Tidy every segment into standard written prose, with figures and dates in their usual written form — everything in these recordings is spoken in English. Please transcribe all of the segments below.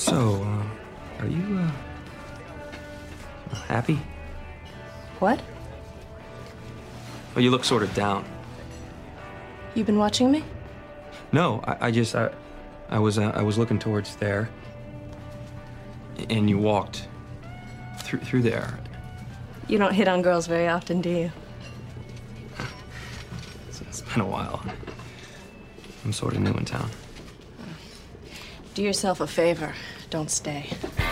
So, are you, happy? What? Well, you look sort of down. You been watching me? No, I was looking towards there, and you walked through there. You don't hit on girls very often, do you? It's been a while. I'm sort of new in town. Do yourself a favor. Don't stay.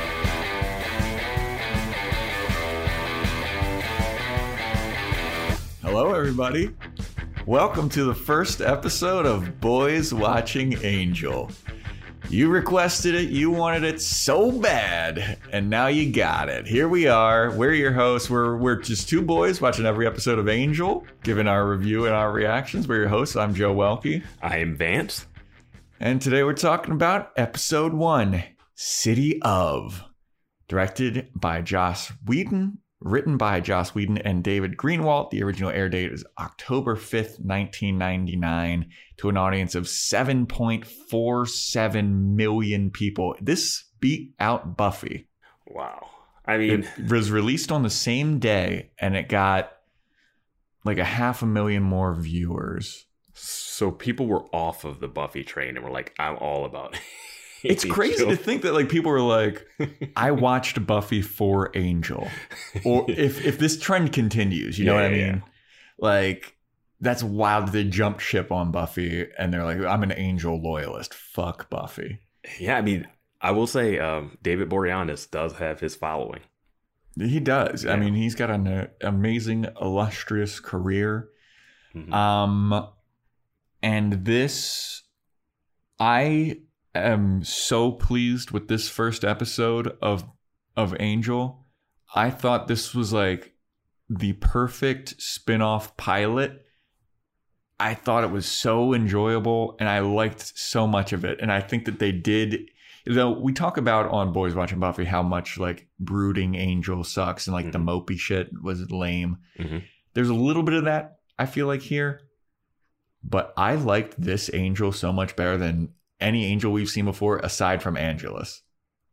Hello, everybody. Welcome to the first episode of Boys Watching Angel. You requested it, you wanted it so bad, and now you got it. Here we are. We're your hosts. We're just two boys watching every episode of Angel, giving our review and our reactions. We're your hosts. I'm Joe Welke. I am Vance. And today we're talking about episode 1, City of, directed by Joss Whedon, written by Joss Whedon and David Greenwalt. The original air date is October 5th, 1999, to an audience of 7.47 million people. This beat out Buffy. Wow. I mean, it was released on the same day, and it got like 500,000 more viewers. So people were off of the Buffy train and were like, I'm all about it. It's crazy to think that like people were like, I watched Buffy for Angel. Or if this trend continues, you know what I mean? Yeah. Like, that's wild that they jumped ship on Buffy and they're like, I'm an Angel loyalist. Fuck Buffy. Yeah, I mean, I will say David Boreanaz does have his following. He does. Yeah. I mean, he's got an amazing, illustrious career. Mm-hmm. And this, I am so pleased with this first episode of Angel. I thought this was like the perfect spin-off pilot. I thought it was so enjoyable and I liked so much of it. And I think that they did, though we talk about on Boys Watching Buffy how much like brooding Angel sucks and like the mopey shit was lame. Mm-hmm. There's a little bit of that, I feel like, here. But I liked this Angel so much better than any Angel we've seen before, aside from Angelus.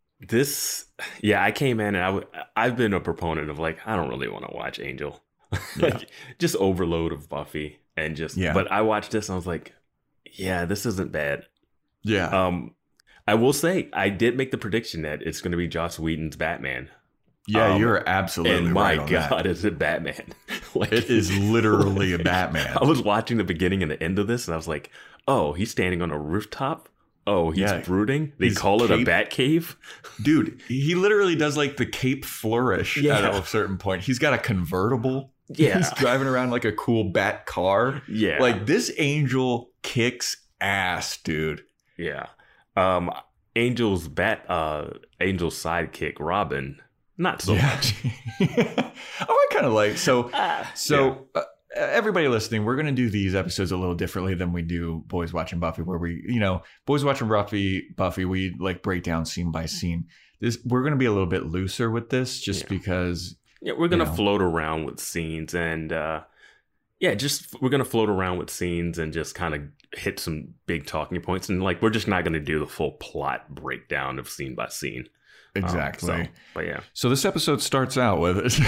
I came in and I've been a proponent of like, I don't really want to watch Angel. Like, just overload of Buffy and just, but I watched this and I was like, yeah, this isn't bad. Yeah. I will say, I did make the prediction that it's going to be Joss Whedon's Batman. Yeah, you're absolutely and right. My God, is it Batman? Like, it is literally a Batman. I was watching the beginning and the end of this, and I was like, "Oh, he's standing on a rooftop. Oh, he's brooding. They call it a bat cave." Dude, he literally does like the Cape Flourish at a certain point. He's got a convertible. Yeah, he's driving around like a cool bat car. Yeah, like this Angel kicks ass, dude. Yeah. Angel's sidekick, Robin. Not so much. I kind of like everybody listening, we're going to do these episodes a little differently than we do Boys Watching Buffy, where we, Boys Watching Buffy, we like break down scene by scene. We're going to be a little bit looser with this just because. Yeah, we're going to float around with scenes and we're going to float around with scenes and just kind of hit some big talking points. And like, we're just not going to do the full plot breakdown of scene by scene. Exactly. But yeah. So this episode starts out with it.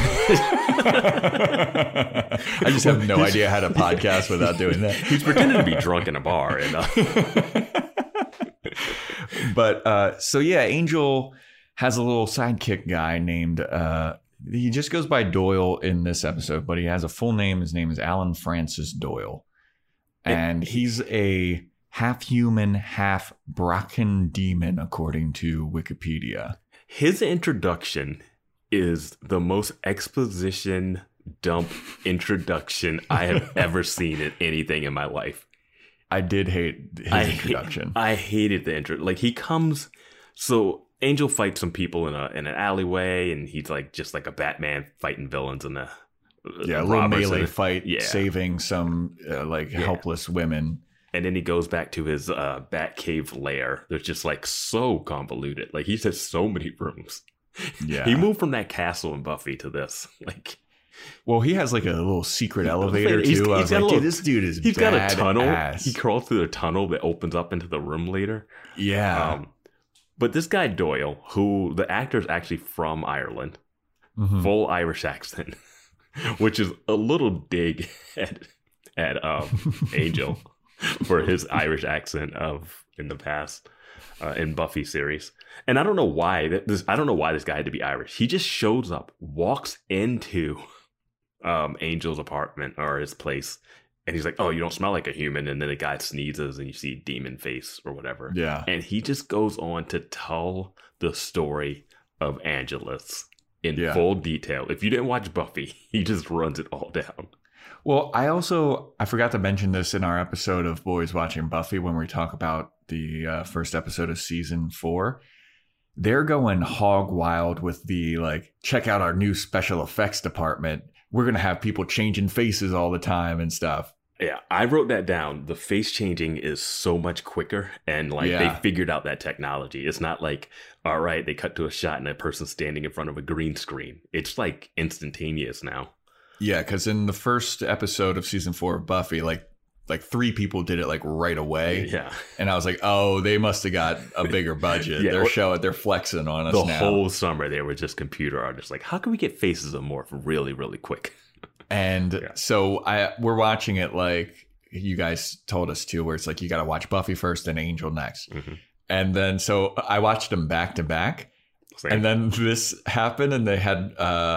I just have no idea how to podcast without doing that. He's pretending to be drunk in a bar. And, But Angel has a little sidekick guy named, he just goes by Doyle in this episode, but he has a full name. His name is Alan Francis Doyle. And he's a half human, half Bracken demon, according to Wikipedia. His introduction is the most exposition dump introduction I have ever seen in anything in my life. I did hate his introduction. I hated the intro. Like, he comes, so Angel fights some people in an alleyway, and he's like just like a Batman fighting villains in a little melee fight, saving some helpless women. And then he goes back to his Batcave lair. There's just like so convoluted. Like, he has so many rooms. Yeah. He moved from that castle in Buffy to this. Like, well, he has like a little secret elevator too. I was like, dude, this dude is got a tunnel. Ass. He crawls through the tunnel that opens up into the room later. Yeah. But this guy Doyle, who the actor is actually from Ireland, full Irish accent, which is a little dig at Angel for his Irish accent in the past in Buffy series. And I don't know why this guy had to be Irish. He just shows up, walks into Angel's apartment or his place, and he's like, "Oh, you don't smell like a human." And then the guy sneezes and you see demon face or whatever. Yeah. And he just goes on to tell the story of Angelus in full detail. If you didn't watch Buffy, he just runs it all down. Well, I forgot to mention this in our episode of Boys Watching Buffy when we talk about the first episode of season 4. They're going hog wild with the check out our new special effects department. We're going to have people changing faces all the time and stuff. Yeah, I wrote that down. The face changing is so much quicker, and they figured out that technology. It's not like, all right, they cut to a shot and a person standing in front of a green screen. It's like instantaneous now. Yeah, because in the first episode of season 4 of Buffy, like 3 people did it right away. Yeah, and I was like, oh, they must have got a bigger budget. They're flexing on us now. The whole summer they were just computer artists. Like, how can we get faces of morph really, really quick? And so we're watching it like you guys told us to, where it's like you got to watch Buffy first, then Angel next. And then so I watched them back to back. Same. And then this happened, and they had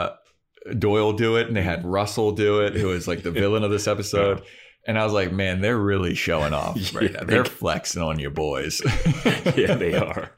Doyle do it, and they had Russell do it, who is like the villain of this episode. And I was like, man, they're really showing off right now. They're flexing on you boys. Yeah, they are.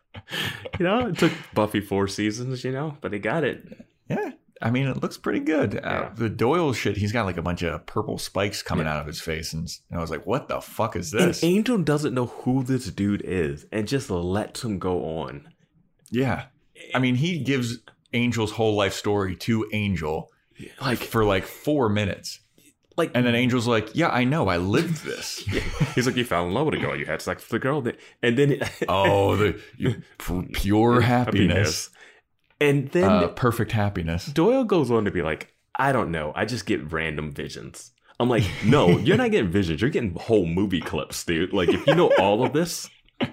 It took Buffy 4 seasons, but they got it. Yeah. I mean, it looks pretty good. The Doyle shit, he's got a bunch of purple spikes coming out of his face. And I was like, what the fuck is this? And Angel doesn't know who this dude is and just lets him go on. Yeah. I mean, he gives Angel's whole life story to Angel for 4 minutes. And then Angel's like, yeah, I know, I lived this. He's like, you fell in love with a girl, you had sex with a girl, and then pure happiness. And then perfect happiness. Doyle goes on to be like, I don't know, I just get random visions. I'm like, no, you're not getting visions, you're getting whole movie clips, dude. If you know all of this,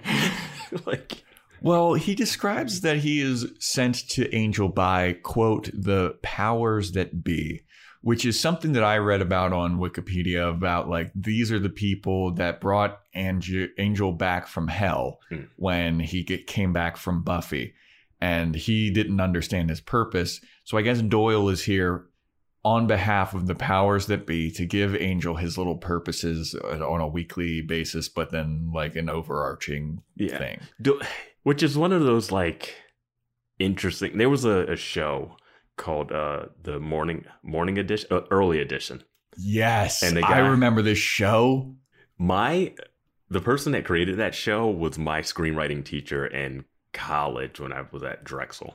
Well, he describes that he is sent to Angel by, quote, the powers that be, which is something that I read about on Wikipedia about these are the people that brought Angel back from hell when he came back from Buffy, and he didn't understand his purpose. So I guess Doyle is here on behalf of the powers that be to give Angel his little purposes on a weekly basis, but then an overarching thing. Which is one of those interesting. There was a show called the morning edition, early edition. Yes, and I remember this show. The person that created that show was my screenwriting teacher in college when I was at Drexel.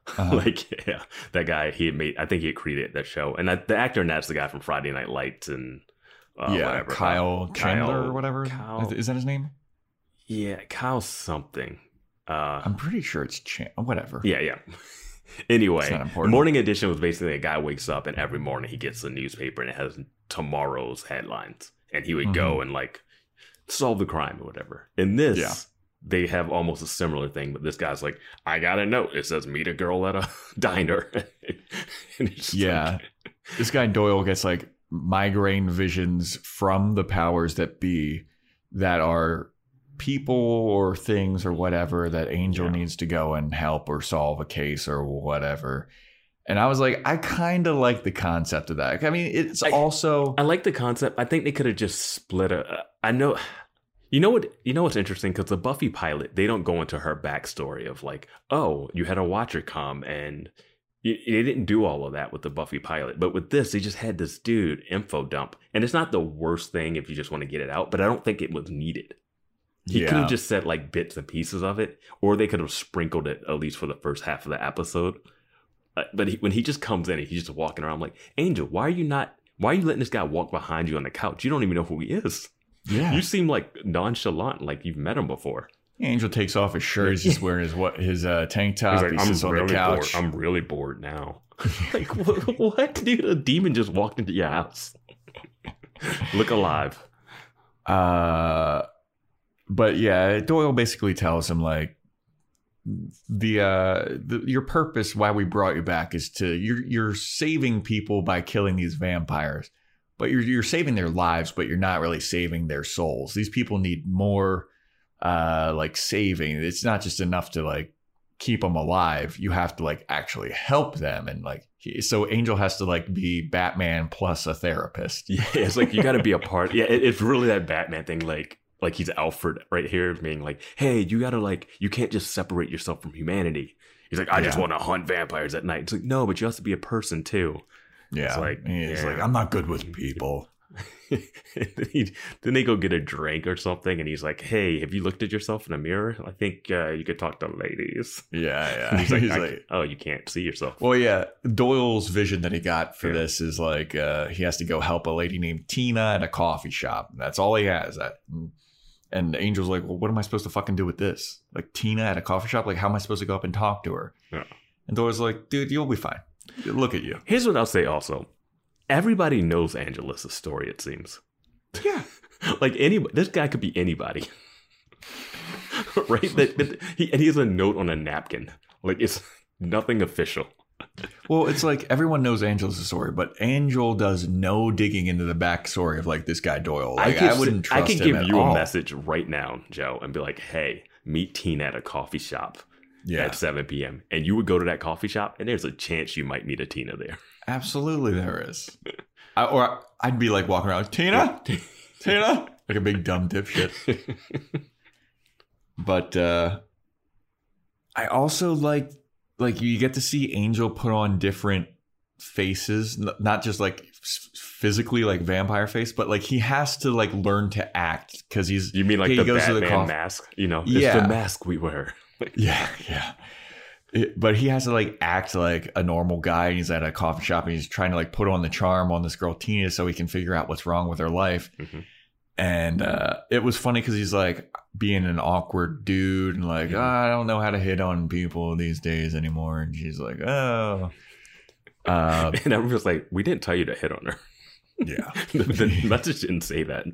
That guy, I think he had created that show, and the actor in that's the guy from Friday Night Lights and whatever. Kyle Chandler or whatever. Is that his name? Yeah, Kyle something. I'm pretty sure it's whatever. Yeah. Anyway, Morning Edition was basically a guy wakes up and every morning he gets a newspaper and it has tomorrow's headlines, and he would go and solve the crime or whatever. In this, they have almost a similar thing, but this guy's like, I got a note. It says meet a girl at a diner. And this guy Doyle gets migraine visions from the powers that be that are people or things or whatever that Angel needs to go and help or solve a case or whatever. And I was like, I kind of like the concept of that. I mean, it's also... I like the concept. I think they could have just split I know... You know what's interesting? Because the Buffy pilot, they don't go into her backstory of oh, you had a watcher come, and they didn't do all of that with the Buffy pilot. But with this, they just had this dude info dump. And it's not the worst thing if you just want to get it out, but I don't think it was needed. He could have just said bits and pieces of it, or they could have sprinkled it at least for the first half of the episode. But when he just comes in and he's just walking around, I'm like, Angel, why are you letting this guy walk behind you on the couch? You don't even know who he is. Yeah. You seem nonchalant, like you've met him before. Angel takes off his shirt. He's just wearing his tank top. He's like, sits on the couch. Bored. I'm really bored now. What? Dude, a demon just walked into your house. Look alive. But yeah, Doyle basically tells him your purpose, why we brought you back, is to you're saving people by killing these vampires, but you're saving their lives, but you're not really saving their souls. These people need more like saving. It's not just enough to like keep them alive. You have to like actually help them, and like so Angel has to like be Batman plus a therapist. Yeah, it's like you got to be a part. Yeah, it's really that Batman thing, like he's Alfred right here, being like, hey, you gotta like, you can't just separate yourself from humanity. He's like, I just want to hunt vampires at night. It's like, no, but you have to be a person too. Yeah, it's like, I'm not good with people. Then they go get a drink or something, and he's like, hey, have you looked at yourself in a mirror? I think you could talk to ladies. Yeah. He's like, oh, you can't see yourself. Well, yeah, Doyle's vision that he got for this is like he has to go help a lady named Tina at a coffee shop. That's all he has. And Angel's like, well, what am I supposed to fucking do with this? Like, Tina at a coffee shop? Like, how am I supposed to go up and talk to her? Yeah. And Doyle's like, dude, you'll be fine. Look at you. Here's what I'll say also. Everybody knows Angelus' story, it seems. Yeah. Like, this guy could be anybody. Right? And he has a note on a napkin. Like, it's nothing official. Well, it's like everyone knows Angelus' story, but Angel does no digging into the backstory of like this guy Doyle. Like, I wouldn't trust him at all. I could give you a message right now, Joe, and be like, hey, meet Tina at a coffee shop at 7 p.m. And you would go to that coffee shop, and there's a chance you might meet a Tina there. Absolutely there is. I'd be like walking around, Tina? Tina? Like a big dumb dipshit. But I also like you get to see Angel put on different faces, not just like physically like vampire face, but like he has to like learn to act because he's. You mean like the Batman mask? You know, it's the mask we wear. Yeah. But he has to like act like a normal guy, and he's at a coffee shop, and he's trying to like put on the charm on this girl Tina so he can figure out what's wrong with her life. Mm-hmm. And it was funny because he's like being an awkward dude and like, I don't know how to hit on people these days anymore. And she's like, oh. And I was like, we didn't tell you to hit on her. Yeah. The message didn't say that.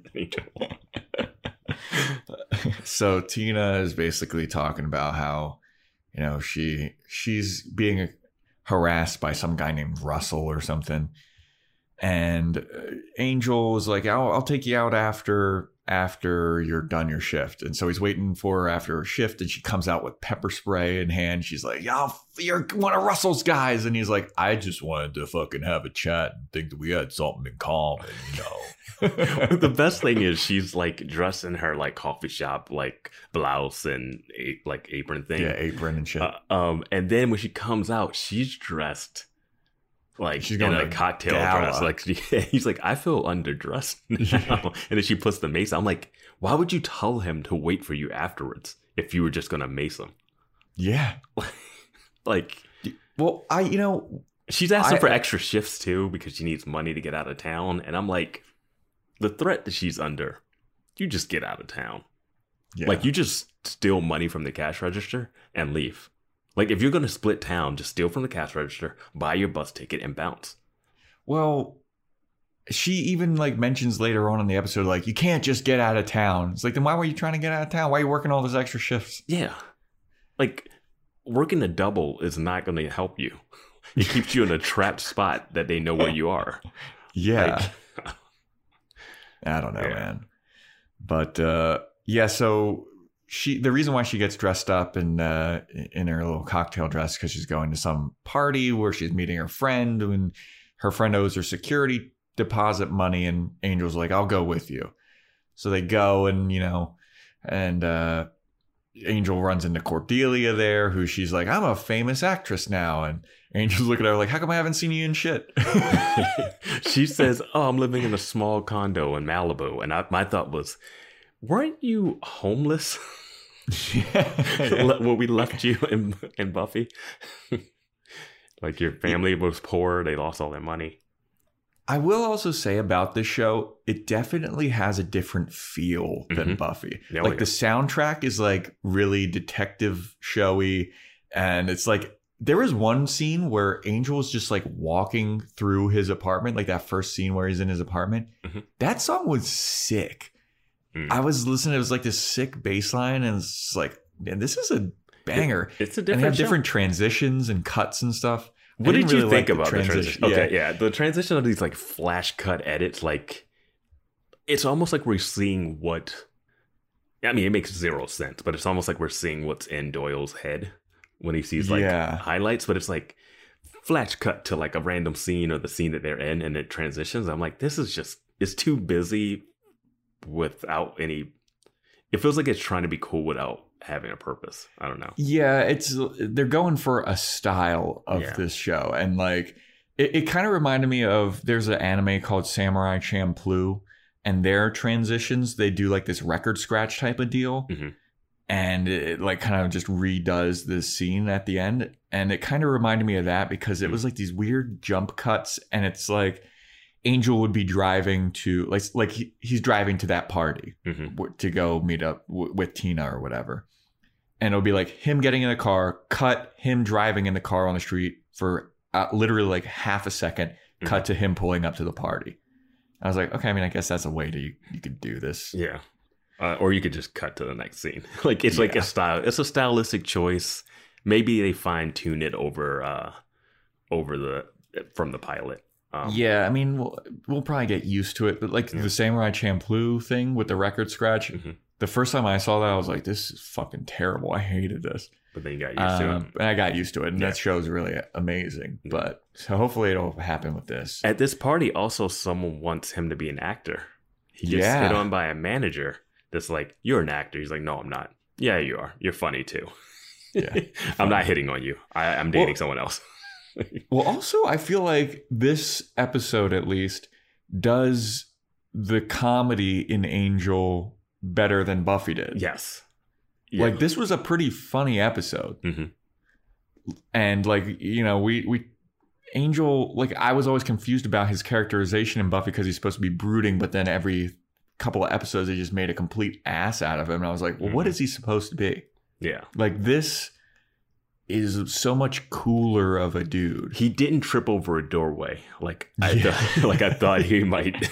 So Tina is basically talking about how, you know, she's being harassed by some guy named Russell or something. And Angel is like, I'll take you out after you're done your shift. And so he's waiting for her after her shift, and she comes out with pepper spray in hand. She's like, you're one of Russell's guys. And he's like, I just wanted to fucking have a chat and think that we had something in common, you know. The best thing is she's like dressed in her like coffee shop like blouse and like apron thing. Yeah, apron and shit. And then when she comes out, she's dressed like she's in a cocktail dress. Like he's like, I feel underdressed now. And then she puts the mace. I'm like, why would you tell him to wait for you afterwards if you were just gonna mace him? Yeah. Like, well, she's asking for extra shifts too because she needs money to get out of town. And I'm like, the threat that she's under, you just get out of town. Yeah. Like, you just steal money from the cash register and leave. Like, if you're going to split town, just steal from the cash register, buy your bus ticket, and bounce. Well, she even, like, mentions later on in the episode, like, you can't just get out of town. It's like, then why were you trying to get out of town? Why are you working all those extra shifts? Yeah. Like, working a double is not going to help you. It keeps you in a trapped spot that they know where you are. Yeah. Like, I don't know, man. But, so... the reason why she gets dressed up in her little cocktail dress because she's going to some party where she's meeting her friend, and her friend owes her security deposit money, and Angel's like, I'll go with you. So they go, and Angel runs into Cordelia there, who she's like, I'm a famous actress now, and Angel's looking at her like, how come I haven't seen you in shit? She says, I'm living in a small condo in Malibu, and my thought was, weren't you homeless? When we left you in Buffy? Like, your family was poor, they lost all their money. I will also say about this show, it definitely has a different feel than Buffy. The soundtrack is like really detective showy, and it's like there is one scene where Angel is just like walking through his apartment, like that first scene where he's in his apartment. That song was sick. I was listening, it was like this sick bass line, and it's like, man, this is a banger. It's a and they different have show. different transitions and cuts and stuff. What did you think like about the transition? Okay, yeah. The transition of these like flash cut edits, like it's almost like we're seeing what. I mean, it makes zero sense, but it's almost like we're seeing what's in Doyle's head when he sees like highlights. But it's like flash cut to like a random scene or the scene that they're in, and it transitions. I'm like, this is just it's too busy without any. It feels like it's trying to be cool without having a purpose. I don't know. Yeah, they're going for a style of this show, and like it kind of reminded me of there's an anime called Samurai Champloo, and their transitions they do like this record scratch type of deal, and it like kind of just redoes this scene at the end, and it kind of reminded me of that because it was like these weird jump cuts, and it's like Angel would be driving to he's driving to that party to go meet up with Tina or whatever. And it'll be like him getting in the car, cut him driving in the car on the street for literally like half a second, cut to him pulling up to the party. I was like, okay, I mean, I guess that's a way you could do this. Yeah. Or you could just cut to the next scene. Like it's like a style. It's a stylistic choice. Maybe they fine tune it over from the pilot. Yeah, I mean, we'll probably get used to it. But like the Samurai Champloo thing with the record scratch, the first time I saw that, I was like, this is fucking terrible. I hated this. But then you got used to it. And I got used to it. And that show's really amazing. But so hopefully it'll happen with this. At this party, also, someone wants him to be an actor. He gets hit on by a manager that's like, you're an actor. He's like, no, I'm not. Yeah, you are. You're funny too. Yeah, I'm not hitting on you. I'm dating someone else. Well, also, I feel like this episode, at least, does the comedy in Angel better than Buffy did. Yes. Yeah. Like, this was a pretty funny episode. And, like, you know, we Angel, like, I was always confused about his characterization in Buffy because he's supposed to be brooding, but then every couple of episodes, they just made a complete ass out of him. And I was like, well, what is he supposed to be? Yeah. Like, this is so much cooler of a dude. He didn't trip over a doorway I thought he might.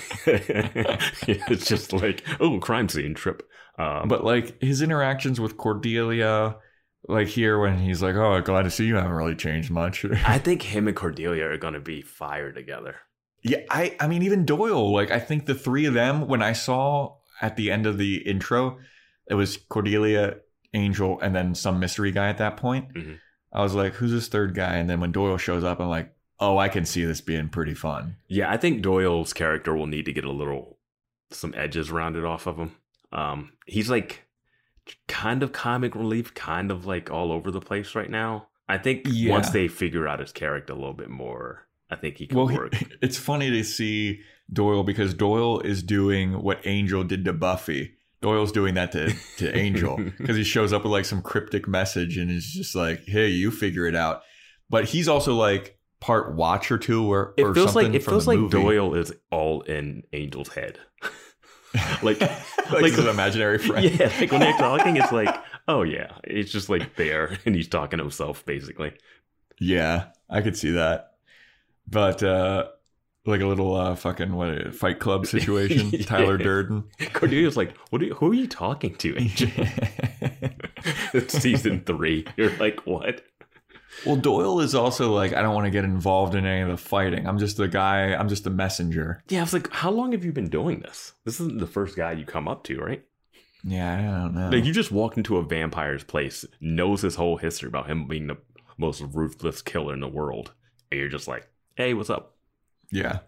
It's just like, oh, crime scene, trip. But like his interactions with Cordelia, like here when he's like, oh, glad to see you haven't really changed much. I think him and Cordelia are going to be fire together. Yeah, I mean, even Doyle, like I think the three of them, when I saw at the end of the intro, it was Cordelia, Angel, and then some mystery guy at that point. I was like, who's this third guy? And then when Doyle shows up, I'm like, oh, I can see this being pretty fun. Yeah, I think Doyle's character will need to get some edges rounded off of him. He's like kind of comic relief, kind of like all over the place right now. I think once they figure out his character a little bit more, I think he can work. It's funny to see Doyle because Doyle is doing what Angel did to Buffy. Doyle's doing that to Angel because he shows up with like some cryptic message and is just like, hey, you figure it out. But he's also like part watcher too, or something. It feels like Doyle is all in Angel's head. like his imaginary friend. Yeah, like when they're talking, it's like, oh yeah, it's just like there and he's talking to himself basically. Yeah, I could see that. But like a little fucking Fight Club situation. Tyler Durden. Cordelia's like, who are you talking to, Angel? It's season 3. You're like, what? Well, Doyle is also like, I don't want to get involved in any of the fighting. I'm just the guy. I'm just the messenger. Yeah, I was like, how long have you been doing this? This isn't the first guy you come up to, right? Yeah, I don't know. Like, you just walked into a vampire's place, knows his whole history about him being the most ruthless killer in the world, and you're just like, hey, what's up? Yeah.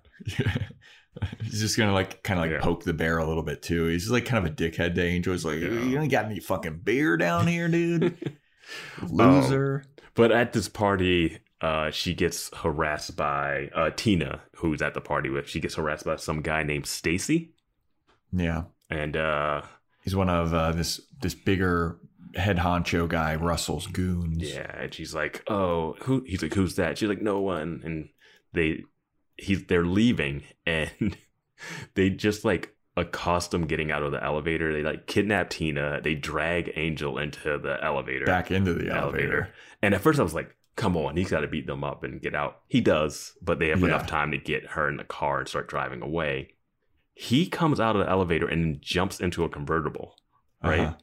He's just gonna like kind of like poke the bear a little bit too. He's like kind of a dickhead to Angel. He's like, you ain't got any fucking beer down here, dude. Loser. But at this party, she gets harassed by Tina, who's at the party with. She gets harassed by some guy named Stacy. Yeah. And he's one of this bigger head honcho guy, Russell's goons. Yeah, and she's like, oh, he's like, who's that? She's like, no one. And they're leaving, and they just like accost him getting out of the elevator. They like kidnap Tina. They drag Angel into the elevator. Back into the elevator. And at first I was like, come on, he's got to beat them up and get out. He does, but they have enough time to get her in the car and start driving away. He comes out of the elevator and jumps into a convertible, right?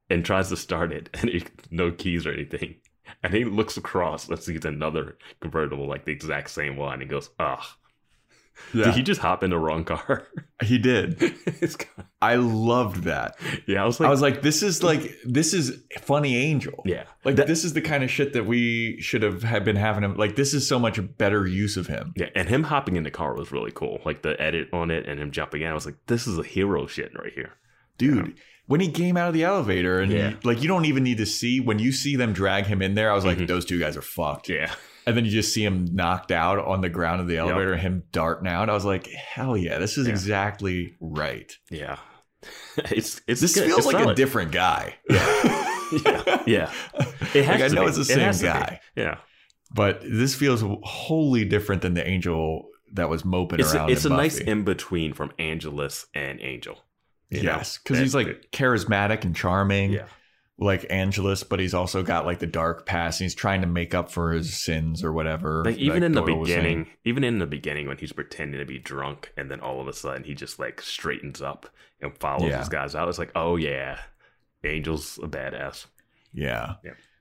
and tries to start it, and no keys or anything. And he looks across and sees another convertible, like the exact same one. And he goes, ugh. Yeah. Did he just hop in the wrong car? He did. I loved that. Yeah, I was like, this is funny Angel. Yeah. Like this is the kind of shit that we should have been having him. Like this is so much better use of him. Yeah, and him hopping in the car was really cool. Like the edit on it and him jumping in. I was like, this is a hero shit right here. Dude. Yeah. When he came out of the elevator and you don't even need to see, when you see them drag him in there, I was like, those two guys are fucked. Yeah. And then you just see him knocked out on the ground of the elevator, him darting out. I was like, hell yeah, this is exactly right. Yeah. This feels like solid. A different guy. Yeah. It has I to know be. It's the same guy. Yeah. But this feels wholly different than the Angel that was moping around. It's a nice in-between from Angelus and Angel. Yes, because he's like charismatic and charming, like Angelus, but he's also got like the dark past, and he's trying to make up for his sins or whatever. Like even in the beginning, when he's pretending to be drunk, and then all of a sudden he just like straightens up and follows his guys out. It's like, oh yeah, Angel's a badass. Yeah.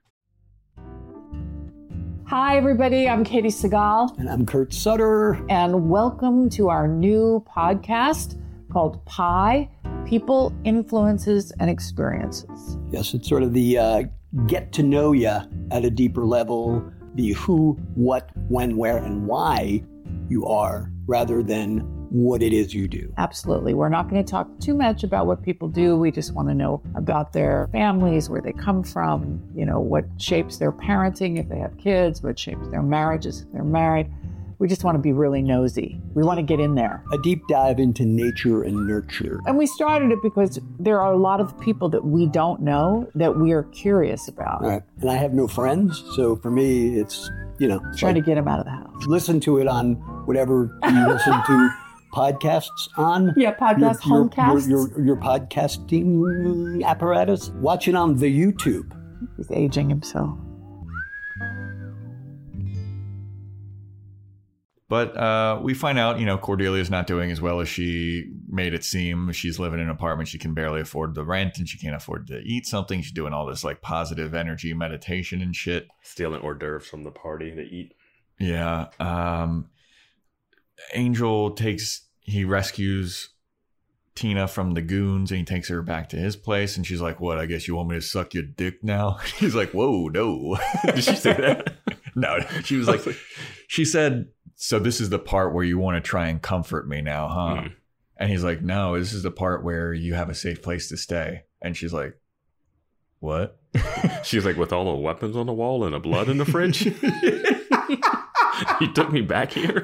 Hi, everybody. I'm Katie Segal. And I'm Kurt Sutter. And welcome to our new podcast called Pi, People, Influences, and Experiences. Yes, it's sort of the get to know you at a deeper level, the who, what, when, where, and why you are, rather than what it is you do. Absolutely. We're not going to talk too much about what people do. We just want to know about their families, where they come from, what shapes their parenting if they have kids, what shapes their marriages if they're married. We just want to be really nosy. We want to get in there. A deep dive into nature and nurture. And we started it because there are a lot of people that we don't know that we are curious about. Right. And I have no friends, so for me, it's, trying to get them out of the house. Listen to it on whatever you listen to podcasts on. Yeah, homecasts. Your podcasting apparatus. Watch it on the YouTube. He's aging himself. But we find out, Cordelia's not doing as well as she made it seem. She's living in an apartment. She can barely afford the rent, and she can't afford to eat something. She's doing all this like positive energy meditation and shit. Stealing hors d'oeuvres from the party to eat. Yeah. Angel rescues Tina from the goons, and he takes her back to his place. And she's like, what? I guess you want me to suck your dick now? He's like, whoa, no. Did she say that? No. She was like, she said, so this is the part where you want to try and comfort me now, huh? Mm. And he's like, no, this is the part where you have a safe place to stay. And she's like, what? She's like, with all the weapons on the wall and the blood in the fridge? He took me back here?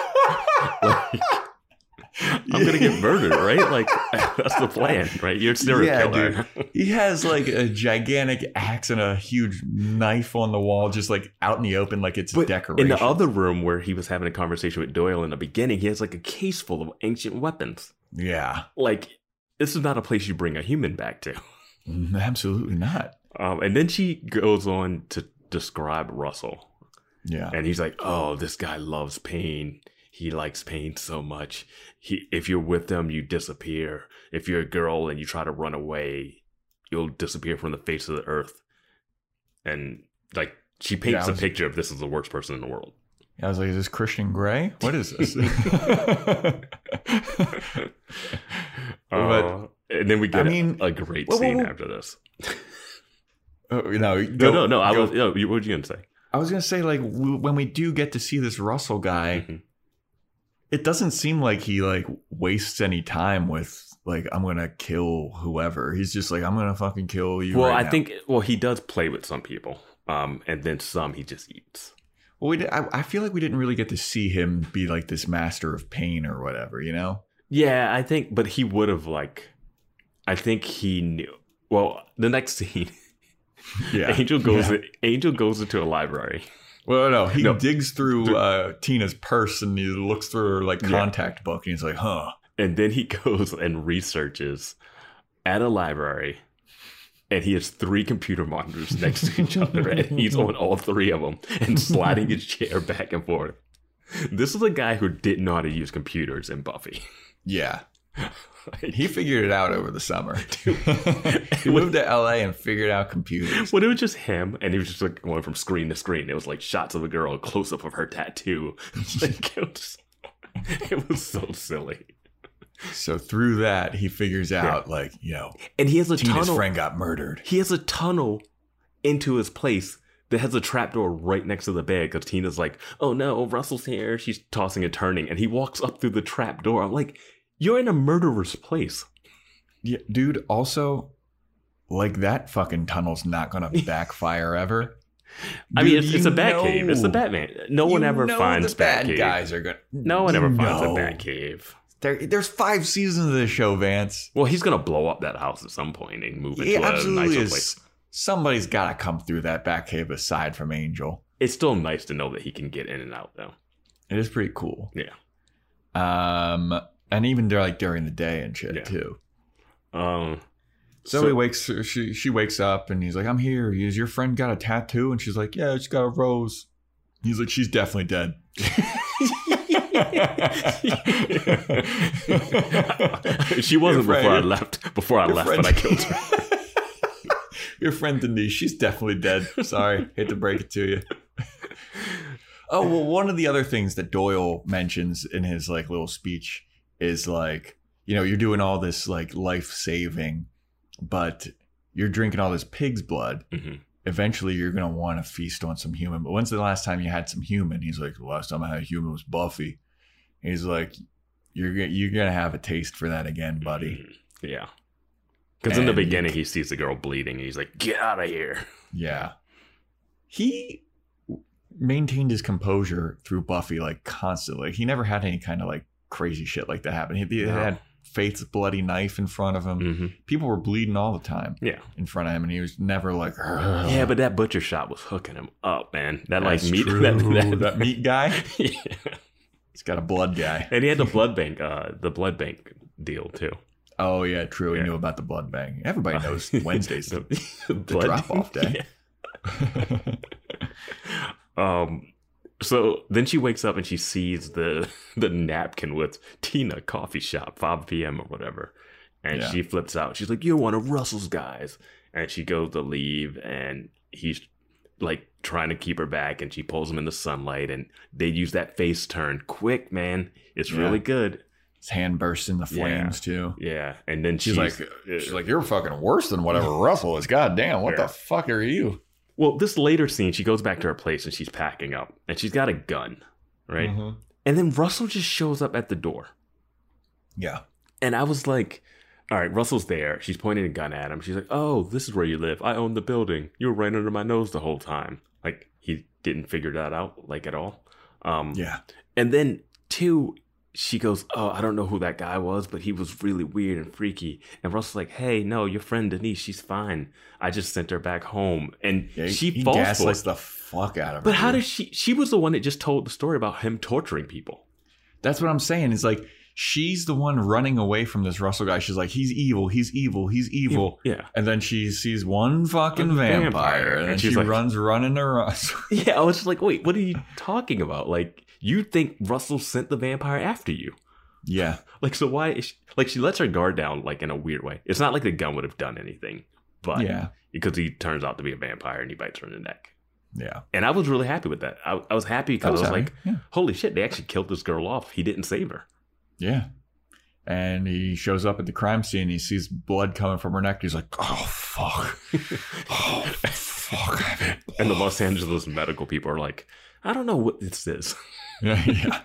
I'm going to get murdered, right? Like, that's the plan, right? You're a serial killer. Dude. He has like a gigantic axe and a huge knife on the wall, just like out in the open, like it's decoration. In the other room where he was having a conversation with Doyle in the beginning, he has like a case full of ancient weapons. Yeah. Like, this is not a place you bring a human back to. Absolutely not. And then she goes on to describe Russell. Yeah. And he's like, oh, this guy loves pain. He likes pain so much. If you're with him, you disappear. If you're a girl and you try to run away, you'll disappear from the face of the earth. And like, she paints a picture of this as the worst person in the world. I was like, is this Christian Grey? What is this? And then we get a great scene after this. No. What were you going to say? I was going to say, like, when we do get to see this Russell guy, it doesn't seem like he, like, wastes any time with, like, I'm going to kill whoever. He's just like, I'm going to fucking kill you Well, right I think he does play with some people. And then some he just eats. Well, I feel like we didn't really get to see him be, like, this master of pain or whatever, you know? Yeah, but he would have, like, I think he knew. Well, the next scene... Yeah. Angel goes into a library. Well, no, he digs through Tina's purse and he looks through her like contact book and he's like, huh. And then he goes and researches at a library and he has 3 computer monitors next to each other and he's on all 3 of them and sliding his chair back and forth. This is a guy who didn't know how to use computers in Buffy. Yeah. He figured it out over the summer. He moved to LA and figured out computers. When it was just him, and he was just like going from screen to screen. It was like shots of a girl, close up of her tattoo. Like, it was so silly. So through that, he figures out, like, and he has a Tina's tunnel. friend got murdered. He has a tunnel into his place that has a trapdoor right next to the bed, because Tina's like, oh no, Russell's here. She's tossing and turning, and he walks up through the trapdoor. I'm like, you're in a murderer's place. Yeah, dude, also, like, that fucking tunnel's not gonna backfire ever. I mean, it's a bat cave. It's the Batman. No one ever finds the bad Batcave. guys are gonna. No one ever finds a Batcave. There's 5 seasons of this show, Vance. Well, he's gonna blow up that house at some point and move into a absolutely nicer place. Somebody's got to come through that Batcave aside from Angel. It's still nice to know that he can get in and out, though. It is pretty cool. Yeah. And even during the day and shit too. So he wakes. She wakes up and he's like, "I'm here. Has your friend got a tattoo?" And she's like, "Yeah, she's got a rose." He's like, "She's definitely dead." She wasn't before I left. Before I left, but I killed her. Your friend Denise, she's definitely dead. Sorry, hate to break it to you. Oh, well, one of the other things that Doyle mentions in his like little speech is like, you're doing all this like life saving, but you're drinking all this pig's blood. Mm-hmm. Eventually, you're gonna want to feast on some human. But when's the last time you had some human? He's like, the last time I had a human was Buffy. He's like, you're gonna have a taste for that again, buddy. Yeah. Because in the beginning, he sees the girl bleeding, and he's like, get out of here. Yeah. He maintained his composure through Buffy, like, constantly. He never had any kind of, like, crazy shit like that happen. He had Faith's bloody knife in front of him. Mm-hmm. People were bleeding all the time in front of him, and he was never like, ugh. Yeah, but that butcher shop was hooking him up, man. That, that's like, meat. That meat guy? Yeah. He's got a blood guy. And he had the blood bank deal, too. Oh, yeah, true. He knew about the blood bank. Everybody knows Wednesday's the drop-off day. Yeah. So then she wakes up and she sees the napkin with Tina coffee shop, 5 p.m. or whatever. And she flips out. She's like, you're one of Russell's guys. And she goes to leave, and he's like trying to keep her back, and she pulls him in the sunlight, and they use that face turn quick, man. It's really good. His hand bursts in the flames too. Yeah. And then she's like, you're fucking worse than whatever Russell is. God damn, what the fuck are you? Well, this later scene, she goes back to her place and she's packing up, and she's got a gun, right? Mm-hmm. And then Russell just shows up at the door. Yeah. And I was like, all right, Russell's there. She's pointing a gun at him. She's like, oh, this is where you live. I own the building. You were right under my nose the whole time. Like, he didn't figure that out, like, at all. Yeah. And then, two, she goes, oh, I don't know who that guy was, but he was really weird and freaky. And Russell's like, hey, no, your friend Denise, she's fine. I just sent her back home. And she falls for it. The fuck out of her. But how does she was the one that just told the story about him torturing people. That's what I'm saying. It's like, she's the one running away from this Russell guy. She's like, he's evil, he's evil, he's evil. Yeah. And then she sees one fucking vampire. And she like, runs running around. Yeah, I was just like, wait, what are you talking about? Like, you think Russell sent the vampire after you? Yeah. Like, so why is she lets her guard down, like, in a weird way. It's not like the gun would have done anything. But because he turns out to be a vampire and he bites her in the neck. Yeah. And I was really happy with that. I was happy because I was like, holy shit, they actually killed this girl off. He didn't save her. Yeah. And he shows up at the crime scene. He sees blood coming from her neck. He's like, oh, fuck. Oh, fuck. And the Los Angeles medical people are like, I don't know what this is. Yeah.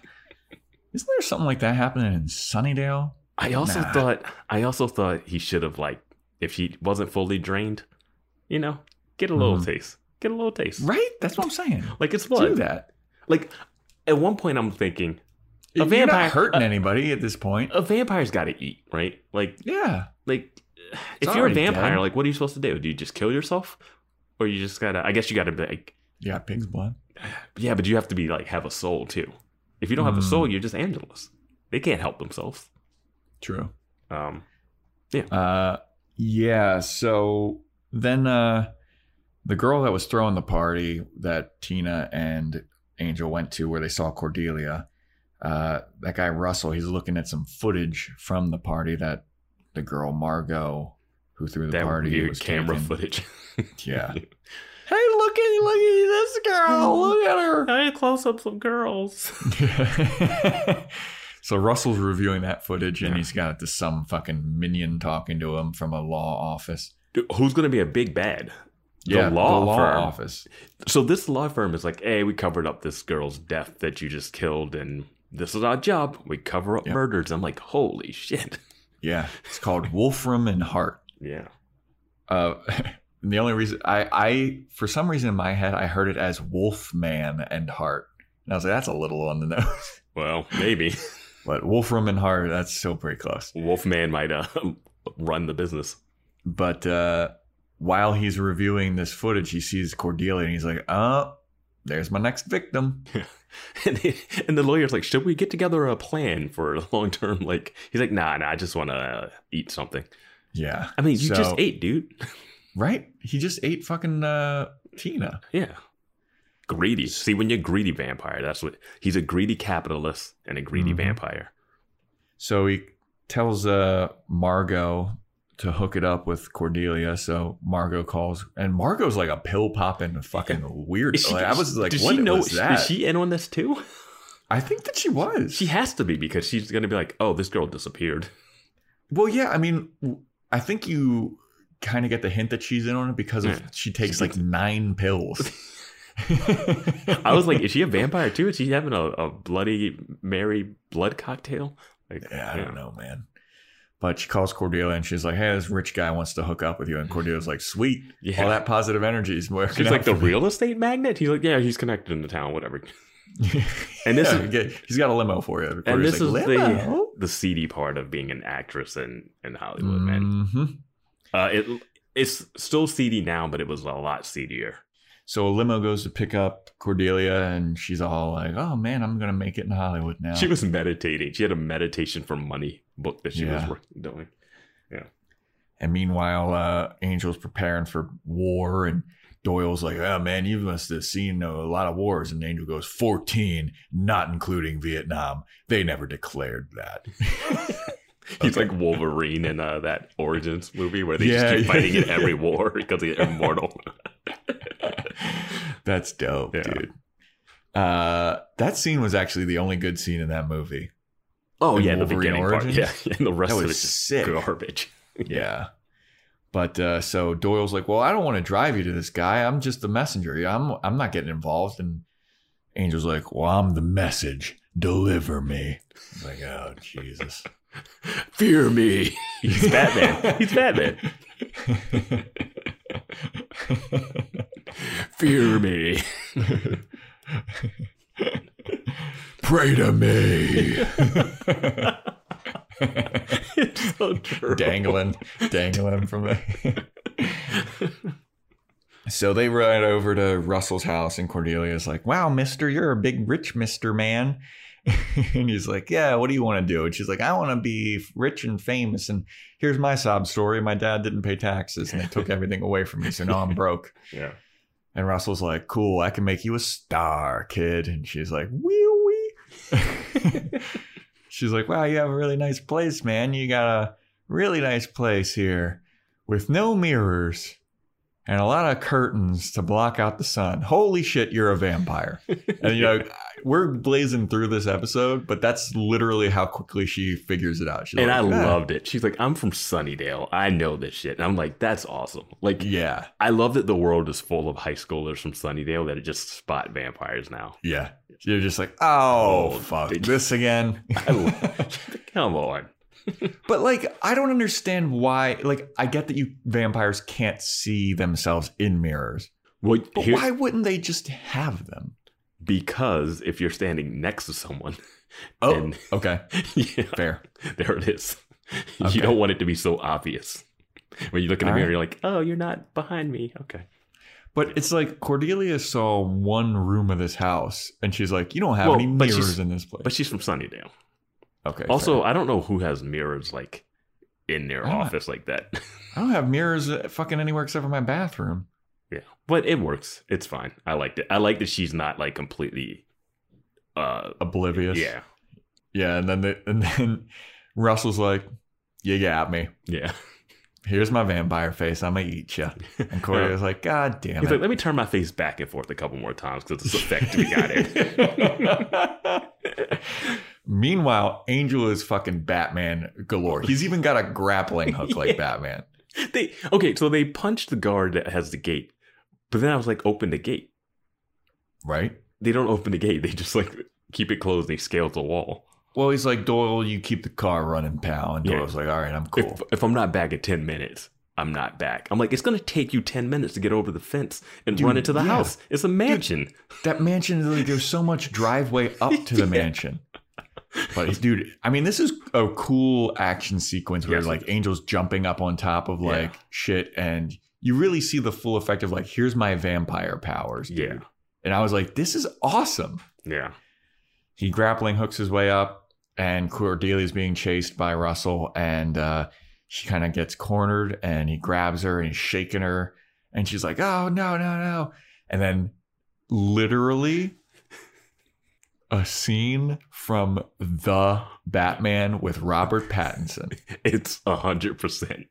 Isn't there something like that happening in Sunnydale? I also thought he should have, like, if he wasn't fully drained, get a little taste. Get a little taste. Right? That's what I'm saying. Like, it's blood. Do that. Like, at one point I'm thinking, a vampire, you're not hurting anybody at this point. A vampire's got to eat, right? Like, yeah. Like, if you're a vampire, like, what are you supposed to do? Do you just kill yourself? Or you just gotta, I guess you gotta be like... Yeah, pig's blood. Yeah, but you have to be, like, have a soul, too. If you don't have a soul, you're just Angelus. They can't help themselves. True. Yeah. Yeah, so then the girl that was throwing the party that Tina and Angel went to where they saw Cordelia, that guy Russell, he's looking at some footage from the party that the girl Margot who threw the that party weird was camera taken. footage. Yeah. Hey, look at this girl. Look at her. Hey, close ups of girls. So Russell's reviewing that footage, and he's got some fucking minion talking to him from a law office. Dude, who's going to be a big bad? The law firm. office. So this law firm is like, hey, we covered up this girl's death that you just killed, and this is our job. We cover up murders. I'm like, holy shit. Yeah, it's called Wolfram and Hart. Yeah. The only reason I for some reason in my head I heard it as Wolfman and Hart, and I was like, that's a little on the nose. Well, maybe. But Wolfram and Hart, that's still pretty close. Wolfman might run the business. But while he's reviewing this footage, he sees Cordelia, and he's like, "Oh, there's my next victim." And the lawyer's like, should we get together a plan for a long term? Like, he's like, nah, I just want to eat something. Yeah. I mean, you just ate, dude. Right? He just ate fucking Tina. Yeah. Greedy. See, when you're a greedy vampire, that's what he's a greedy capitalist and a greedy vampire. So he tells Margot to hook it up with Cordelia. So Margot calls, and Margot's like a pill popping fucking weird. I was like, did what she know, was that? Is she in on this too? I think that she was. She has to be, because she's going to be like, oh, this girl disappeared. Well, yeah. I mean, I think you kind of get the hint that she's in on it because of she takes like 9 pills. I was like, is she a vampire too? Is she having a Bloody Mary blood cocktail? Like, yeah, I don't know, man. But she calls Cordelia and she's like, hey, this rich guy wants to hook up with you. And Cordelia's like, sweet. Yeah. All that positive energy is working. She's like, the real estate magnate? He's like, yeah, he's connected in the town, whatever. And this is, he's got a limo for you. And this is the seedy part of being an actress in Hollywood, man. It's still seedy now, but it was a lot seedier. So a limo goes to pick up Cordelia, and she's all like, oh, man, I'm going to make it in Hollywood now. She was meditating. She had a meditation for money book that she was doing. Yeah. And meanwhile, Angel's preparing for war, and Doyle's like, oh, man, you must have seen a lot of wars. And Angel goes, 14, not including Vietnam. They never declared that. He's like Wolverine in that Origins movie where they just keep fighting in every war because they're immortal. That's dope, dude. That scene was actually the only good scene in that movie. Oh, in yeah, Wolverine the beginning Origins? part. Yeah, and the rest of it's sick. Garbage. Yeah. But so Doyle's like, well, I don't want to drive you to this guy. I'm just the messenger. I'm not getting involved. And Angel's like, well, I'm the message. Deliver me. I'm like, oh, Jesus. Fear me. He's Batman. He's Batman. Fear me. Pray to me. It's so true. Dangling from the. So they ride over to Russell's house, and Cordelia's like, wow, mister, you're a big rich mister, man. And he's like, yeah, what do you want to do? And she's like, I want to be rich and famous. And here's my sob story. My dad didn't pay taxes and they took everything away from me. So now I'm broke. Yeah. And Russell's like, cool, I can make you a star, kid. And she's like, wee wee. She's like, wow, you have a really nice place, man. You got a really nice place here with no mirrors and a lot of curtains to block out the sun. Holy shit, you're a vampire. And, you know, we're blazing through this episode, but that's literally how quickly she figures it out. She's and like, I loved it. She's like, I'm from Sunnydale. I know this shit. And I'm like, that's awesome. Like, yeah. I love that the world is full of high schoolers from Sunnydale that just spot vampires now. Yeah. You're just like, oh fuck, this again. Come on. But like, I don't understand why. Like, I get that vampires can't see themselves in mirrors. Well, but why wouldn't they just have them? Because if you're standing next to someone. Oh, okay. Yeah, fair. There it is. Okay. You don't want it to be so obvious. When you look in the mirror, you're like, oh, you're not behind me. Okay. But it's like Cordelia saw one room of this house, and she's like, you don't have any mirrors in this place. But she's from Sunnydale. Okay. Also, fair. I don't know who has mirrors like in their office like that. I don't have mirrors fucking anywhere except for my bathroom. Yeah, but it works. It's fine. I liked it. I like that she's not like completely oblivious. Yeah. Yeah, and then Russell's like, You got me. Yeah. Here's my vampire face. I'm going to eat you. And Cordelia's like, God damn it. He's like, let me turn my face back and forth a couple more times because it's effectively got it. Meanwhile, Angel is fucking Batman galore. He's even got a grappling hook like Batman. So they punch the guard that has the gate. But then I was like, open the gate. Right? They don't open the gate. They just like keep it closed and he scales the wall. Well, he's like, Doyle, you keep the car running, pal. And Doyle's like, all right, I'm cool. If I'm not back in 10 minutes, I'm not back. I'm like, it's going to take you 10 minutes to get over the fence and run into the house. It's a mansion. Dude, that mansion is like, there's so much driveway up to the mansion. But dude, I mean, this is a cool action sequence where like Angel's jumping up on top of like shit. And you really see the full effect of like, here's my vampire powers, dude. Yeah. And I was like, this is awesome. Yeah. He grappling hooks his way up. And Cordelia's being chased by Russell, and she kind of gets cornered, and he grabs her, and he's shaking her, and she's like, oh, no, no, no. And then literally a scene from The Batman with Robert Pattinson. It's 100%.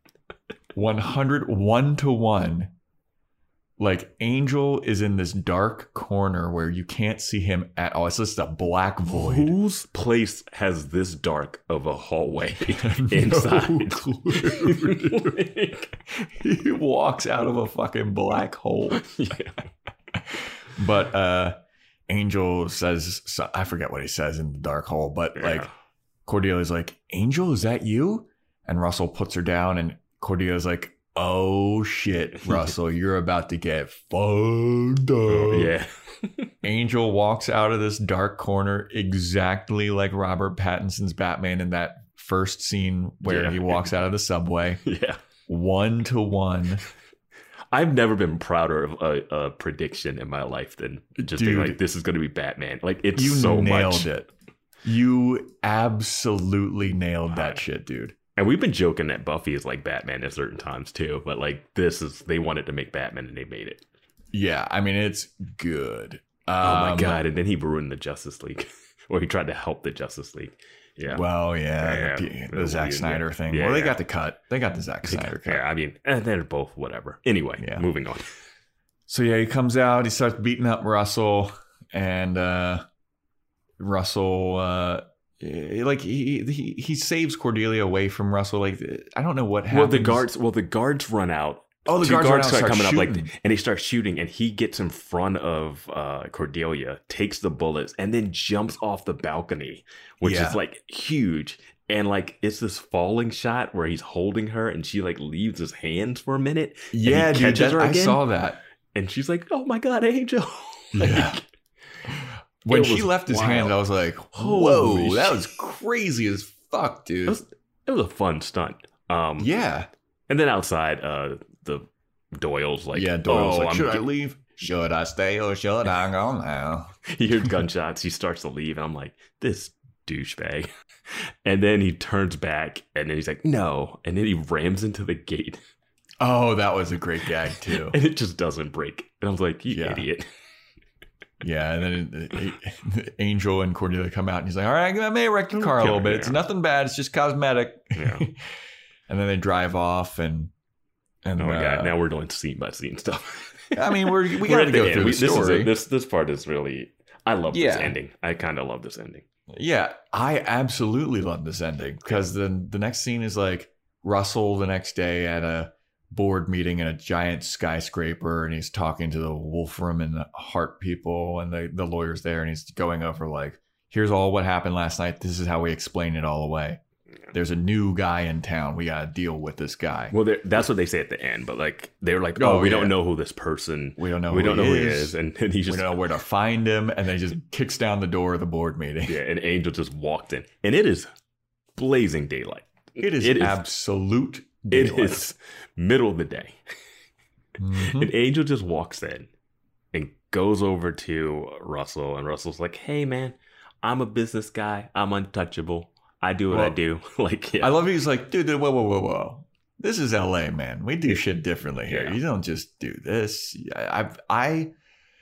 101-1. Like, Angel is in this dark corner where you can't see him at all. It's just a black void. Whose place has this dark of a hallway inside? No clue. He walks out of a fucking black hole. Yeah. But Angel says, I forget what he says in the dark hole, but like Cordelia's like, Angel, is that you? And Russell puts her down, and Cordelia's like, oh shit, Russell, you're about to get fucked up. Yeah. Angel walks out of this dark corner exactly like Robert Pattinson's Batman in that first scene where he walks out of the subway. Yeah. 1-1. I've never been prouder of a prediction in my life than just being like, this is going to be Batman. Like, it's so much. You nailed it. You absolutely nailed that shit, dude. And we've been joking that Buffy is like Batman at certain times too, but like they wanted to make Batman and they made it. Yeah, I mean, it's good. Oh my God. And then he ruined the Justice League, or he tried to help the Justice League. Yeah. Well, the Zack Snyder thing. Yeah, well, they got the cut. They got the Zack Snyder cut. Yeah, I mean, they're both whatever. Anyway, moving on. So yeah, he comes out, he starts beating up Russell, and Russell like he saves Cordelia away from Russell. Like, I don't know what happens. Well, the guards run out. Oh, the guards start coming up, like, and they start shooting, and he gets in front of Cordelia, takes the bullets, and then jumps off the balcony, which is like huge. And like, it's this falling shot where he's holding her, and she like leaves his hands for a minute. Yeah, dude, I saw that, and she's like, "Oh my God, Angel!" Yeah. When she left his hand, I was like, whoa, that was crazy as fuck, dude. It was a fun stunt. Yeah. And then outside, the Doyle's like, like, should I leave? Should I stay or should I go now? He hears gunshots. He starts to leave. And I'm like, this douchebag. And then he turns back and then he's like, no. And then he rams into the gate. Oh, that was a great gag too. And it just doesn't break. And I was like, you idiot. Yeah, and then Angel and Cordelia come out, and he's like, all right, I may wreck the car a little bit. It's nothing bad. It's just cosmetic. Yeah. And then they drive off, and oh my God, now we're doing scene by scene stuff. I mean, we got to go through the story. This part is really, I love this ending. I kind of love this ending. Yeah, I absolutely love this ending, because the next scene is like Russell the next day at a board meeting in a giant skyscraper, and he's talking to the Wolfram and the Hart people and the lawyers there, and he's going over like, here's all what happened last night. This is how we explain it all away. There's a new guy in town. We got to deal with this guy. Well, that's what they say at the end, but like, they're like, we don't know who this person, we don't know who he is. And he just, we don't know where to find him. And then he just kicks down the door of the board meeting. Yeah. And Angel just walked in, and it is blazing daylight. It is absolute daylight. It is middle of the day. Mm-hmm. And Angel just walks in and goes over to Russell, and Russell's like, hey man, I'm a business guy. I'm untouchable. I do what I do. Like, I love he's like, dude, whoa. This is LA, man. We do shit differently here. Yeah. You don't just do this. I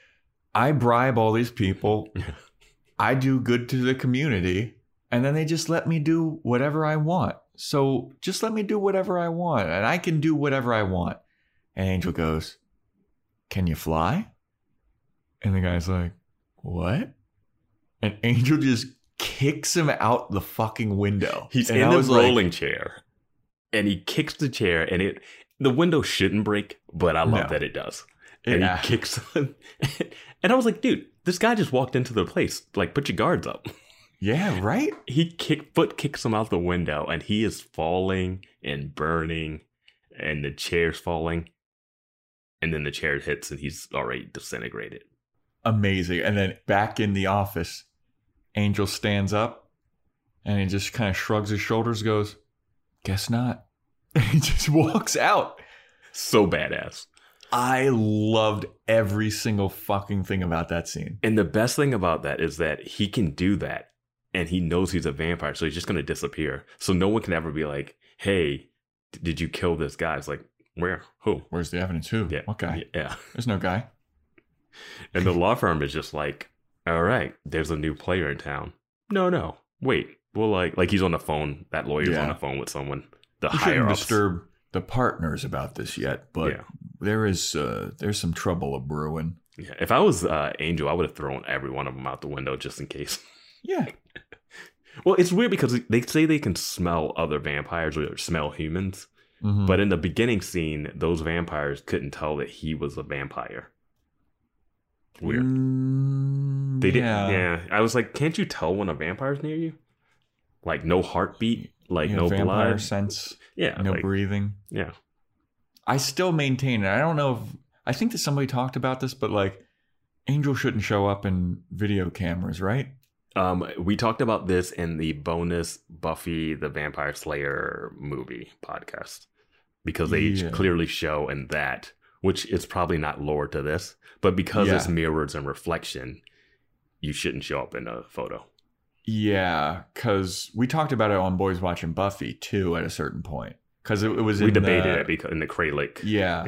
bribe all these people. I do good to the community, and then they just let me do whatever I want. So just let me do whatever I want, and I can do whatever I want. And Angel goes, can you fly? And the guy's like, what? And Angel just kicks him out the fucking window. He's and in the rolling chair, and he kicks the chair, and the window shouldn't break, but I love that it does. And he kicks him. And I was like, dude, this guy just walked into the place. Like, put your guards up. Yeah, right? He kicks him out the window, and he is falling and burning, and the chair's falling. And then the chair hits, and he's already disintegrated. Amazing. And then back in the office, Angel stands up, and he just kind of shrugs his shoulders, goes, guess not. And he just walks out. So badass. I loved every single fucking thing about that scene. And the best thing about that is that he can do that, and he knows he's a vampire, so he's just going to disappear. So no one can ever be like, hey, did you kill this guy? It's like, where? Who? Where's the evidence? Who? Yeah. What guy? Yeah. There's no guy. And the law firm is just like, all right, there's a new player in town. No. Wait. Well, like he's on the phone. That lawyer's on the phone with someone. The we higher shouldn't ups. Disturb the partners about this yet, but there's some trouble a brewing. Yeah. If I was Angel, I would have thrown every one of them out the window just in case. Yeah. Well, it's weird because they say they can smell other vampires or smell humans. Mm-hmm. But in the beginning scene, those vampires couldn't tell that he was a vampire. Weird. They didn't. Yeah. I was like, can't you tell when a vampire's near you? Like no heartbeat, like no vampire blood sense. Yeah. No breathing. Yeah. I still maintain, and I don't know if I think that somebody talked about this, but like Angel shouldn't show up in video cameras, right? We talked about this in the bonus Buffy the Vampire Slayer movie podcast because they clearly show in that, which is probably not lore to this, but because it's mirrors and reflection, you shouldn't show up in a photo. Yeah, because we talked about it on Boys Watching Buffy too at a certain point because it was we debated it because in the Kralik.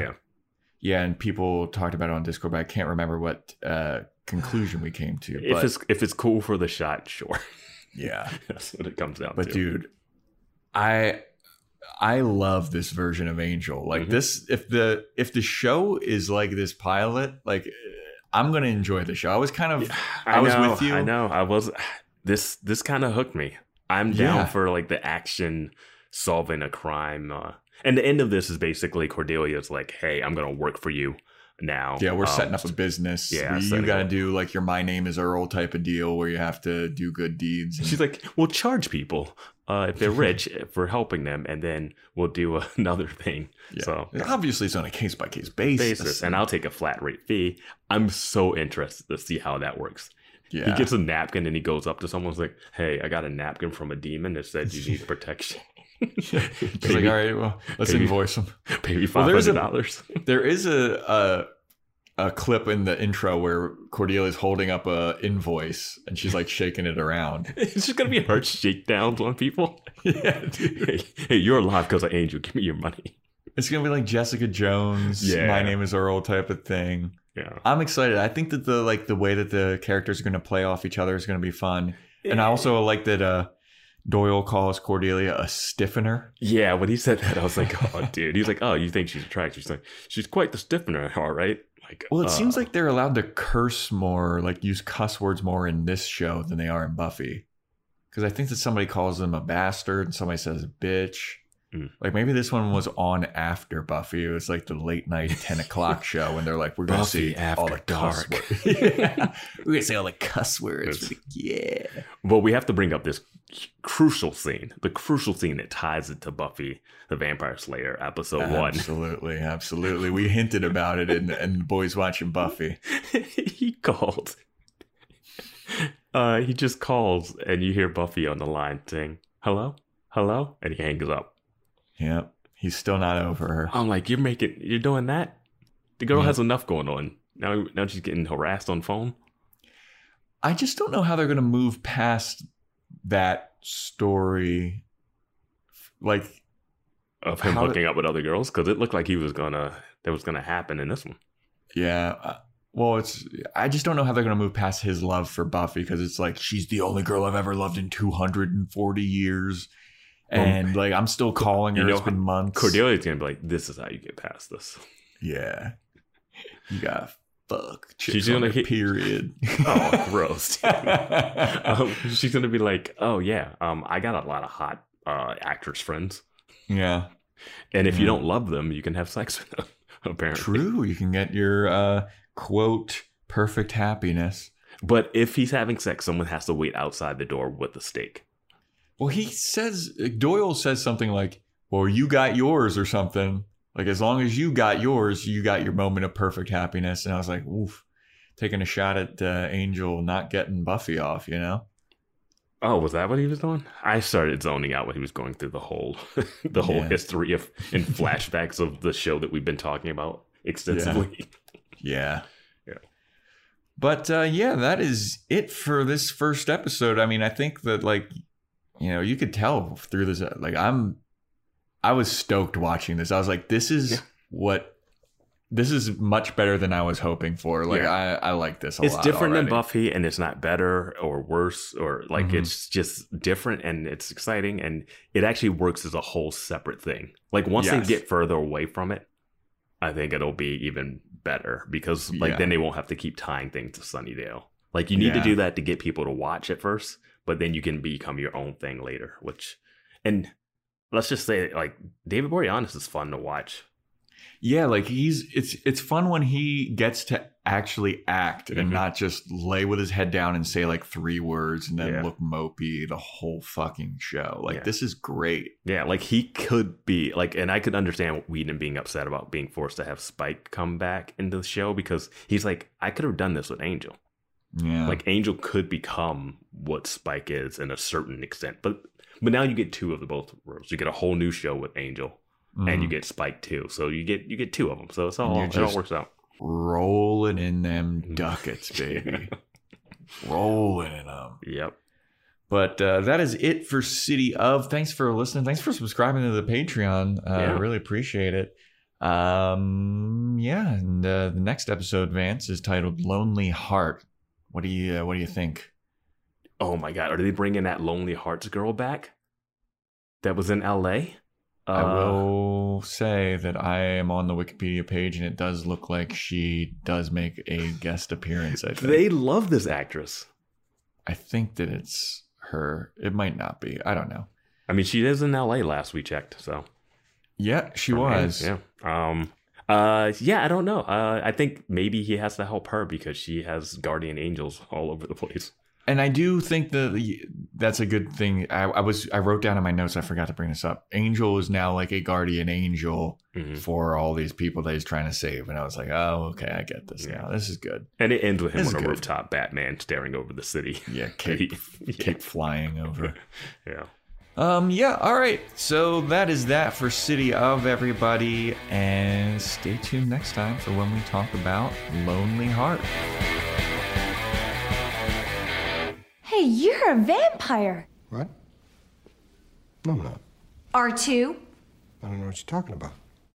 Yeah, and people talked about it on Discord, but I can't remember what conclusion we came to. If it's cool for the shot, sure. Yeah, that's what it comes down to. But dude, I love this version of Angel. Like this, if the show is like this pilot, like I'm gonna enjoy the show. I was kind of, I was with you. I know. I was. This kind of hooked me. I'm down for like the action solving a crime. And the end of this is basically Cordelia's like, hey, I'm going to work for you now. Yeah, we're setting up a business. Yeah, you got to do like your My Name is Earl type of deal where you have to do good deeds. She's like, we'll charge people if they're rich for helping them, and then we'll do another thing. Yeah. So obviously it's on a case-by-case basis. And I'll take a flat rate fee. I'm so interested to see how that works. Yeah. He gets a napkin and he goes up to someone's like, hey, I got a napkin from a demon that said you need protection. He's like, all right, well, let's invoice him. Pay me $500. There is a clip in the intro where Cordelia's holding up a invoice and she's like shaking it around. It's just gonna be her shakedowns on people. Yeah, dude. Hey, you're alive because of Angel. Give me your money. It's gonna be like Jessica Jones. Yeah. My Name is Earl type of thing. Yeah, I'm excited. I think that the way that the characters are gonna play off each other is gonna be fun. Yeah. And I also like that Doyle calls Cordelia a stiffener. Yeah, when he said that, I was like, oh, dude. He's like, oh, you think she's attractive? She's like, she's quite the stiffener, all right. Like, well, it seems like they're allowed to curse more, like use cuss words more in this show than they are in Buffy. Because I think that somebody calls them a bastard and somebody says bitch. Like maybe this one was on after Buffy. It was like the late night 10 o'clock show, and they're like, "We're going to see after all the dark. Yeah. We're going to say all the cuss words." Yeah. Well, we have to bring up this crucial scene, the crucial scene that ties it to Buffy the Vampire Slayer episode 1. Absolutely. We hinted about it in Boys Watching Buffy. He called. He just calls, and you hear Buffy on the line saying, "Hello, hello," and he hangs up. Yep. He's still not over her. I'm like, you're doing that? The girl has enough going on. Now she's getting harassed on phone. I just don't know how they're going to move past that story. Like, of him hooking up with other girls? Because it looked like that was going to happen in this one. Yeah. Well, I just don't know how they're going to move past his love for Buffy, because it's like, she's the only girl I've ever loved in 240 years. And like, I'm still calling her. It's been months. Cordelia's gonna be like, "This is how you get past this." Yeah, you gotta fuck. She's gonna hit period. Oh, gross. She's gonna be like, "Oh yeah, I got a lot of hot actress friends." Yeah, and if you don't love them, you can have sex with them. Apparently, true. You can get your quote perfect happiness. But if he's having sex, someone has to wait outside the door with the steak. Well, Doyle says something like, well, you got yours or something. Like, as long as you got yours, you got your moment of perfect happiness. And I was like, oof, taking a shot at Angel not getting Buffy off, you know? Oh, was that what he was doing? I started zoning out when he was going through the whole history and flashbacks of the show that we've been talking about extensively. Yeah. But that is it for this first episode. I mean, I think that, like, you know, you could tell through this, like, I was stoked watching this. I was like, this is much better than I was hoping for. Like, I like this a lot. It's different already. than Buffy, and it's not better or worse, or like, it's just different, and it's exciting, and it actually works as a whole separate thing. Like, once they get further away from it, I think it'll be even better, because like then they won't have to keep tying things to Sunnydale. Like, you need to do that to get people to watch at first, but then you can become your own thing later. And let's just say, like, David Boreanaz is fun to watch. Yeah, like it's fun when he gets to actually act and not just lay with his head down and say like 3 words and then look mopey the whole fucking show. Like, this is great. Yeah, like, he could be like, and I could understand Whedon being upset about being forced to have Spike come back into the show, because he's like, I could have done this with Angel. Yeah, like, Angel could become what Spike is in a certain extent, but now you get 2 of the both worlds. You get a whole new show with Angel. And you get Spike too, so you get 2 of them. So it all works out. Rolling in them ducats, baby. Rolling in them. Yep. But that is it for City of. Thanks for listening. Thanks for subscribing to the Patreon. I really appreciate it. And the next episode, Vance, is titled "Lonely Heart." What do you think? Oh my God, are they bringing that Lonely Hearts girl back? That was in LA. I will say that I am on the Wikipedia page, and it does look like she does make a guest appearance. I think they love this actress. I think that it's her. It might not be. I don't know. I mean, she is in LA last we checked. So yeah, she was. Yeah. I don't know. I think maybe he has to help her because she has guardian angels all over the place. And I do think that that's a good thing. I wrote down in my notes, I forgot to bring this up. Angel is now like a guardian angel for all these people that he's trying to save. And I was like, oh, okay, I get this now. This is good. And it ends with him on a rooftop, Batman staring over the city. Yeah, cape flying over. Yeah. All right. So that is that for City of, everybody. And stay tuned next time for when we talk about Lonely Heart. Hey, you're a vampire. What? No, I'm not. R2? I don't know what you're talking about.